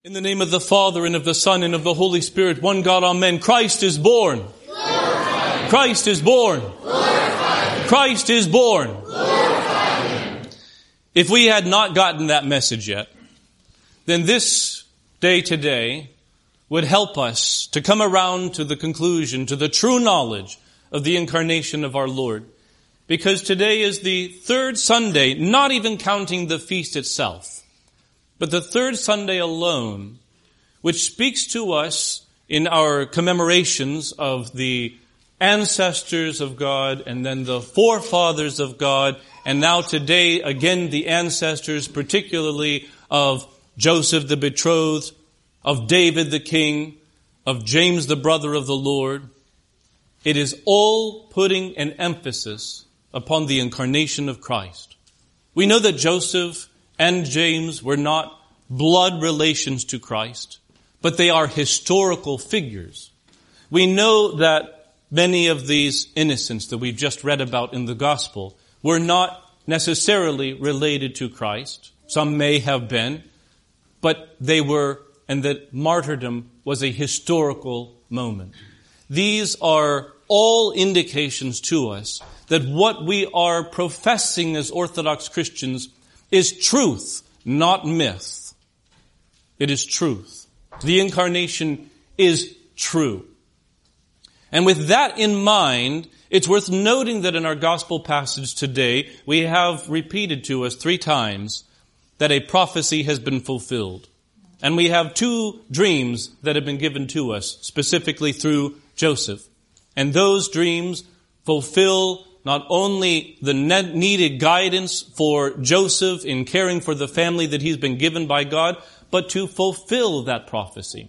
In the name of the Father, and of the Son, and of the Holy Spirit, one God, amen. Christ is born. Glorify Christ is born. Glorify Christ is born. Glorify Him. If we had not gotten that message yet, then this day today would help us to come around to the conclusion, to the true knowledge of the incarnation of our Lord. Because today is the third Sunday, not even counting the feast itself, but the third Sunday alone, which speaks to us in our commemorations of the ancestors of God and then the forefathers of God, and now today again the ancestors particularly of Joseph the betrothed, of David the king, of James the brother of the Lord. It is all putting an emphasis upon the incarnation of Christ. We know that Joseph and James were not blood relations to Christ, but they are historical figures. We know that many of these innocents that we've just read about in the gospel were not necessarily related to Christ. Some may have been, but they were, and that martyrdom was a historical moment. These are all indications to us that what we are professing as Orthodox Christians is truth, not myth. It is truth. The incarnation is true. And with that in mind, it's worth noting that in our gospel passage today, we have repeated to us 3 times that a prophecy has been fulfilled. And we have 2 dreams that have been given to us, specifically through Joseph. And those dreams fulfill not only the needed guidance for Joseph in caring for the family that he's been given by God, but to fulfill that prophecy.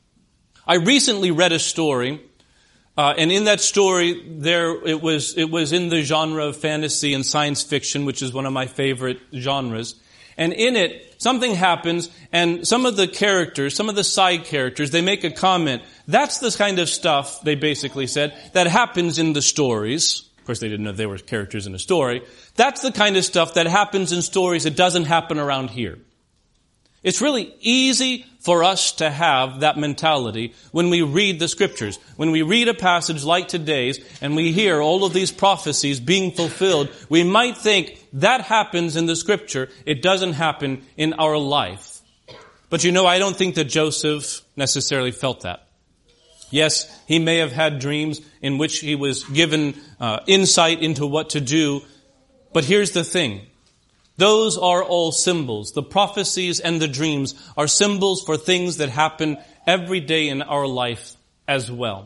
I recently read a story, and in that story, it was in the genre of fantasy and science fiction, which is one of my favorite genres. And in it, something happens, and some of the characters, some of the side characters, they make a comment. That's the kind of stuff, they basically said, that happens in the stories. Of course, they didn't know they were characters in a story. That's the kind of stuff that happens in stories that doesn't happen around here. It's really easy for us to have that mentality when we read the Scriptures. When we read a passage like today's and we hear all of these prophecies being fulfilled, we might think that happens in the Scripture. It doesn't happen in our life. But I don't think that Joseph necessarily felt that. Yes, he may have had dreams in which he was given insight into what to do. But here's the thing. Those are all symbols. The prophecies and the dreams are symbols for things that happen every day in our life as well.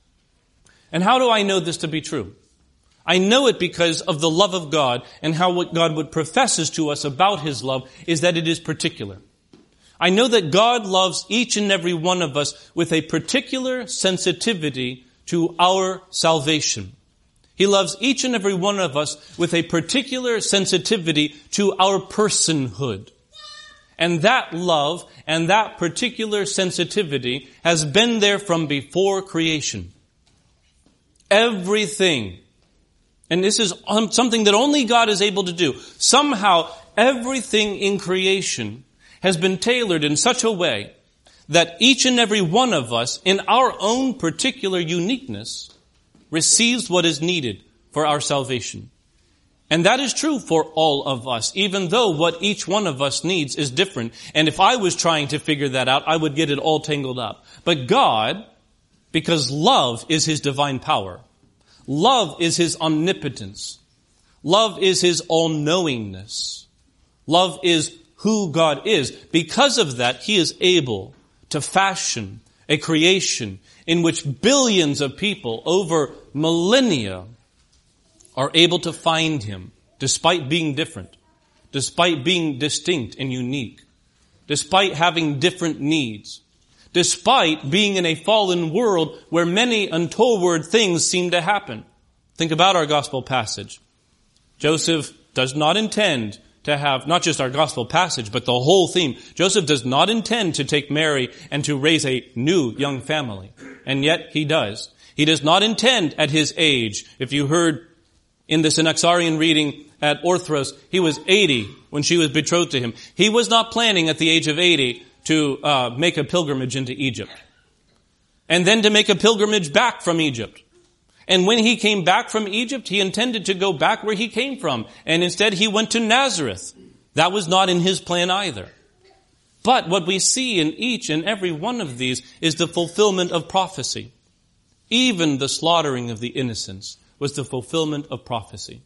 And how do I know this to be true? I know it because of the love of God, and how what God would professes to us about His love is that it is particular. I know that God loves each and every one of us with a particular sensitivity to our salvation. He loves each and every one of us with a particular sensitivity to our personhood. And that love and that particular sensitivity has been there from before creation. Everything. And this is something that only God is able to do. Somehow, everything in creation has been tailored in such a way that each and every one of us, in our own particular uniqueness, receives what is needed for our salvation. And that is true for all of us, even though what each one of us needs is different. And if I was trying to figure that out, I would get it all tangled up. But God, because love is His divine power, love is His omnipotence, love is His all-knowingness, love is who God is. Because of that, He is able to fashion a creation in which billions of people over millennia are able to find Him, despite being different, despite being distinct and unique, despite having different needs, despite being in a fallen world where many untoward things seem to happen. Think about our gospel passage. Joseph does not intend to have not just our gospel passage, but the whole theme. Joseph does not intend to take Mary and to raise a new young family. And yet he does. He does not intend at his age. If you heard in the Synaxarian reading at Orthros, he was 80 when she was betrothed to him. He was not planning at the age of 80 to make a pilgrimage into Egypt. And then to make a pilgrimage back from Egypt. And when he came back from Egypt, he intended to go back where he came from. And instead he went to Nazareth. That was not in his plan either. But what we see in each and every one of these is the fulfillment of prophecy. Even the slaughtering of the innocents was the fulfillment of prophecy.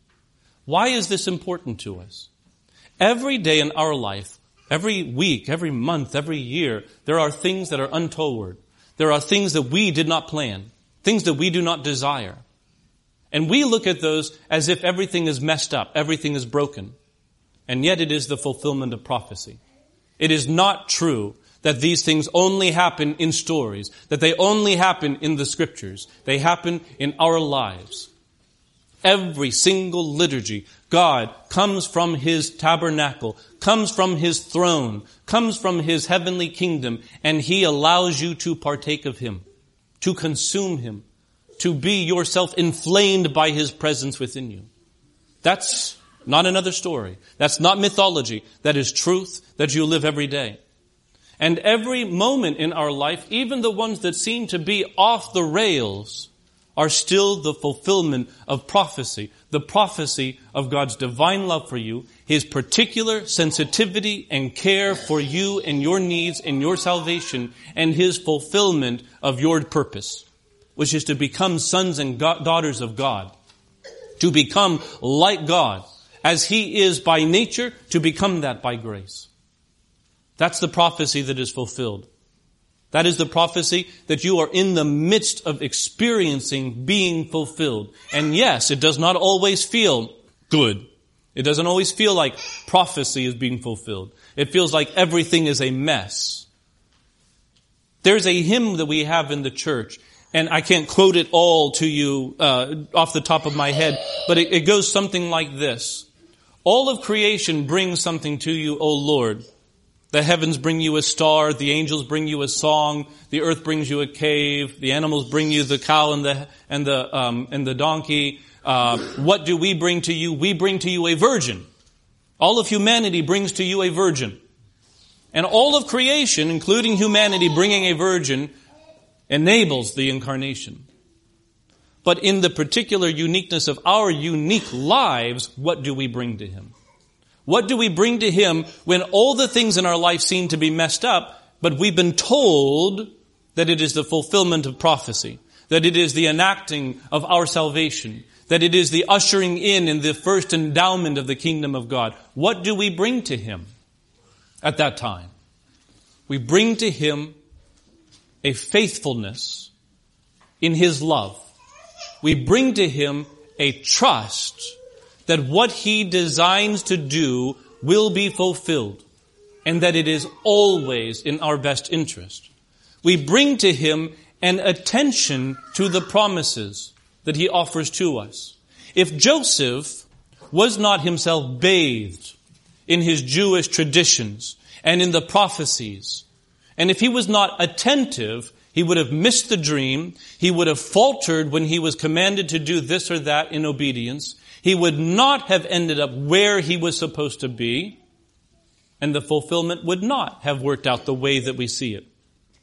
Why is this important to us? Every day in our life, every week, every month, every year, there are things that are untoward. There are things that we did not plan, things that we do not desire. And we look at those as if everything is messed up, everything is broken. And yet it is the fulfillment of prophecy. It is not true that these things only happen in stories, that they only happen in the scriptures. They happen in our lives. Every single liturgy, God comes from His tabernacle, comes from His throne, comes from His heavenly kingdom, and He allows you to partake of Him, to consume Him, to be yourself inflamed by His presence within you. That's not another story. That's not mythology. That is truth that you live every day. And every moment in our life, even the ones that seem to be off the rails, are still the fulfillment of prophecy, the prophecy of God's divine love for you, His particular sensitivity and care for you and your needs and your salvation, and His fulfillment of your purpose, which is to become sons and daughters of God, to become like God, as He is by nature, to become that by grace. That's the prophecy that is fulfilled. That is the prophecy that you are in the midst of experiencing being fulfilled. And yes, it does not always feel good. It doesn't always feel like prophecy is being fulfilled. It feels like everything is a mess. There's a hymn that we have in the church, and I can't quote it all to you off the top of my head, but it goes something like this. All of creation brings something to you, O Lord. The heavens bring you a star, the angels bring you a song, the earth brings you a cave, the animals bring you the cow and the donkey. What do we bring to you? We bring to you a virgin. All of humanity brings to you a virgin. And all of creation, including humanity bringing a virgin, enables the incarnation. But in the particular uniqueness of our unique lives, what do we bring to Him? What do we bring to Him when all the things in our life seem to be messed up, but we've been told that it is the fulfillment of prophecy, that it is the enacting of our salvation, that it is the ushering in the first endowment of the kingdom of God? What do we bring to Him at that time? We bring to Him a faithfulness in His love. We bring to Him a trust that what He designs to do will be fulfilled, and that it is always in our best interest. We bring to Him an attention to the promises that He offers to us. If Joseph was not himself bathed in his Jewish traditions and in the prophecies, and if he was not attentive, he would have missed the dream, he would have faltered when he was commanded to do this or that in obedience, he would not have ended up where he was supposed to be, and the fulfillment would not have worked out the way that we see it.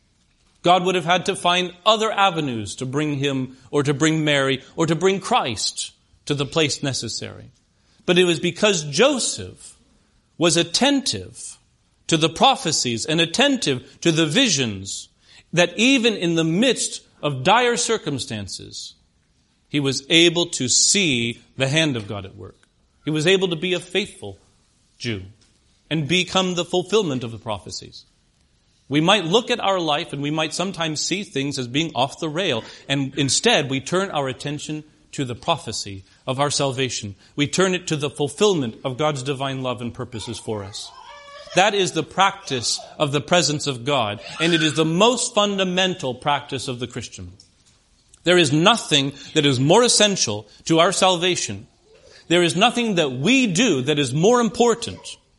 God would have had to find other avenues to bring him, or to bring Mary, or to bring Christ to the place necessary. But it was because Joseph was attentive to the prophecies and attentive to the visions that even in the midst of dire circumstances, he was able to see the hand of God at work. He was able to be a faithful Jew and become the fulfillment of the prophecies. We might look at our life and we might sometimes see things as being off the rail, and instead we turn our attention to the prophecy of our salvation. We turn it to the fulfillment of God's divine love and purposes for us. That is the practice of the presence of God, and it is the most fundamental practice of the Christian. There is nothing that is more essential to our salvation. There is nothing that we do that is more important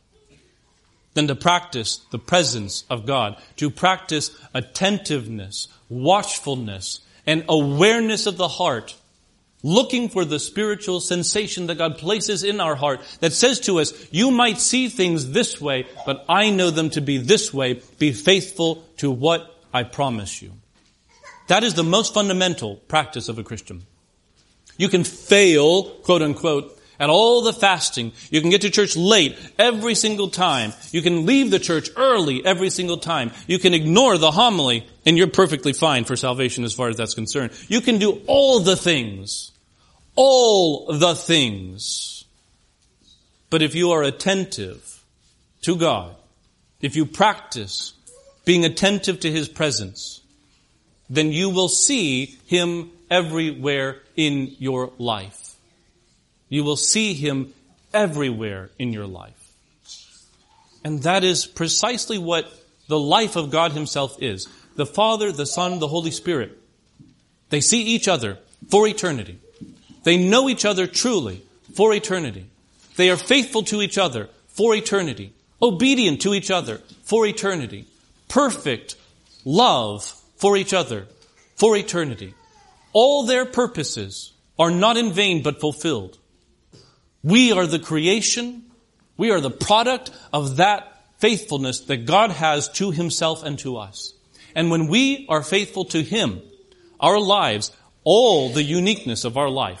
than to practice the presence of God, to practice attentiveness, watchfulness, and awareness of the heart looking for the spiritual sensation that God places in our heart that says to us, you might see things this way, but I know them to be this way. Be faithful to what I promise you. That is the most fundamental practice of a Christian. You can fail, quote unquote, at all the fasting. You can get to church late every single time. You can leave the church early every single time. You can ignore the homily, and you're perfectly fine for salvation as far as that's concerned. You can do all the things. All the things. But if you are attentive to God, if you practice being attentive to His presence, then you will see Him everywhere in your life. You will see Him everywhere in your life. And that is precisely what the life of God Himself is. The Father, the Son, the Holy Spirit. They see each other for eternity. They know each other truly for eternity. They are faithful to each other for eternity. Obedient to each other for eternity. Perfect love for each other for eternity. All their purposes are not in vain but fulfilled. We are the creation. We are the product of that faithfulness that God has to Himself and to us. And when we are faithful to Him, our lives, all the uniqueness of our life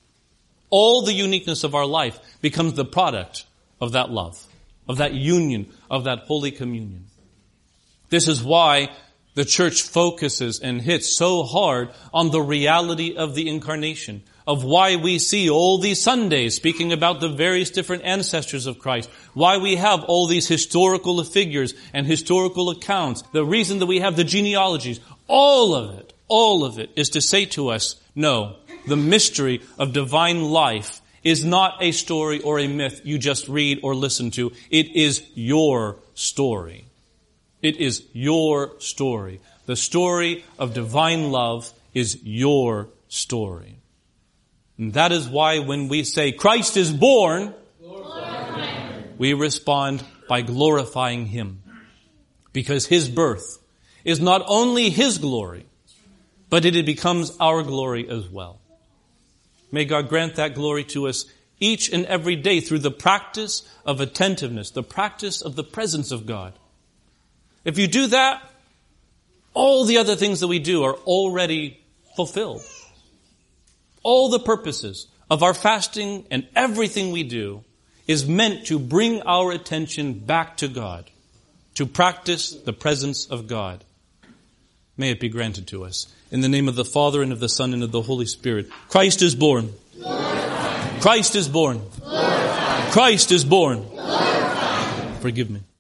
becomes the product of that love, of that union, of that Holy Communion. This is why the church focuses and hits so hard on the reality of the incarnation, of why we see all these Sundays speaking about the various different ancestors of Christ, why we have all these historical figures and historical accounts, the reason that we have the genealogies, all of it is to say to us, no, the mystery of divine life is not a story or a myth you just read or listen to. It is your story. It is your story. The story of divine love is your story. And that is why when we say Christ is born, we respond by glorifying Him. Because His birth is not only His glory, but it becomes our glory as well. May God grant that glory to us each and every day through the practice of attentiveness, the practice of the presence of God. If you do that, all the other things that we do are already fulfilled. All the purposes of our fasting and everything we do is meant to bring our attention back to God, to practice the presence of God. May it be granted to us. In the name of the Father, and of the Son, and of the Holy Spirit. Christ is born. Christ is born. Christ is born. Forgive me.